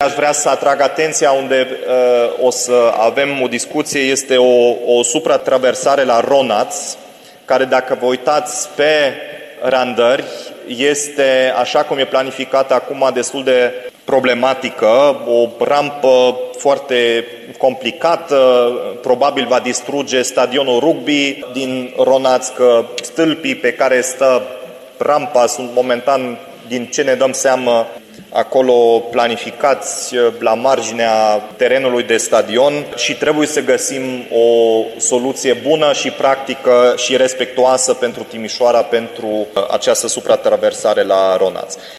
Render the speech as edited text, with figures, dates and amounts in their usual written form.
aș vrea să atrag atenția unde o să avem o discuție este o supratraversare la Ronaț, care dacă vă uitați pe randări, este, așa cum e planificată acum, destul de problematică, o rampă foarte complicată, probabil va distruge stadionul rugby din Ronaț, că stâlpii pe care stă rampa sunt momentan, din ce ne dăm seama, acolo planificați la marginea terenului de stadion și trebuie să găsim o soluție bună și practică și respectuoasă pentru Timișoara, pentru această supratraversare la Ronaț.